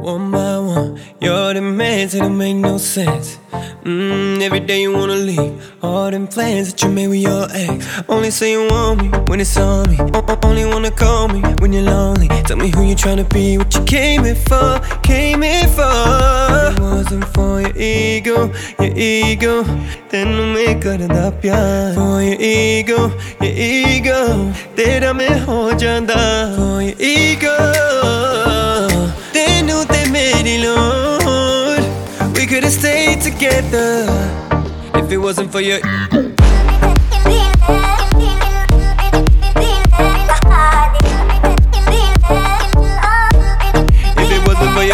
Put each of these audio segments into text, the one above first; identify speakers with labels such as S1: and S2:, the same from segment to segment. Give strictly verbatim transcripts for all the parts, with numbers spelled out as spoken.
S1: One by one, your demands, they don't make no sense. Mmm, every day you wanna leave. All them plans that you made with your ex. Only say you want me when it's on me. O- Only wanna call me when you're lonely. Tell me who you tryna be, what you came here for, came here for. If it wasn't for your ego, your ego, then no me karda pyar. For your ego, your ego, tera main ho janda. For your ego, tenu te meri load. We could've stayed together if it wasn't for your. If it wasn't for your.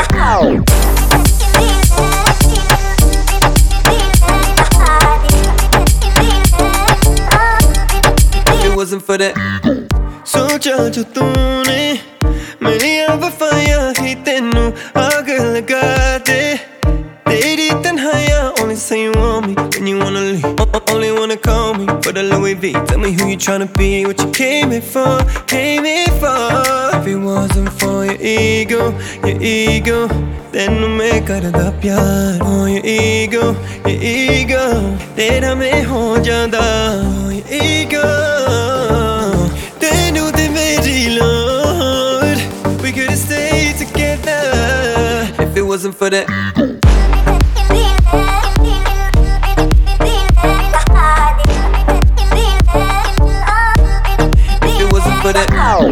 S1: If it wasn't for that. सोचा जो तूने मेरी वफायां ही तेनू आग लगा दे. Lady Tanhaya, only say you want me when you wanna leave. O- Only wanna call me for the Louis V. Tell me who you tryna be, what you came here for, came here for. If it wasn't for your ego, your ego, then no me karda pyar. For your ego, your ego, tera main ho janda. For your ego, tenu te meri load. We could've stayed together if it wasn't for that. For that.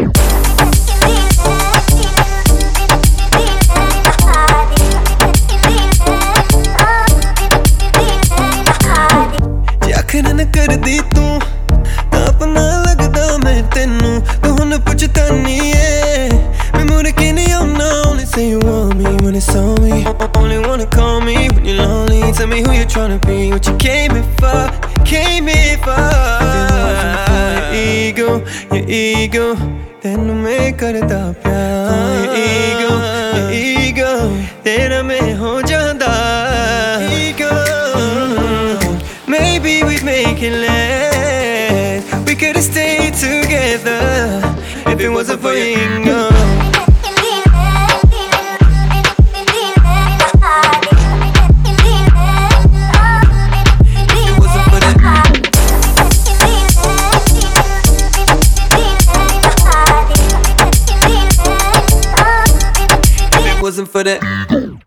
S1: Jakhar न कर दी तू अपना लगदा मैं तेनू तू हुन पुछतानी है मैं मुड़ के नहीं आउना. Only say you want me when it's on me. Only wanna call me when you're lonely. Tell me who you're tryna be, what you came here for, came here for. Ego, your ego, tenu me karda pyar. Your ego, your ego, tera main ho janda. Ego, maybe we'd make it last. We could've stayed together if it wasn't for your ego. Wasn't for that.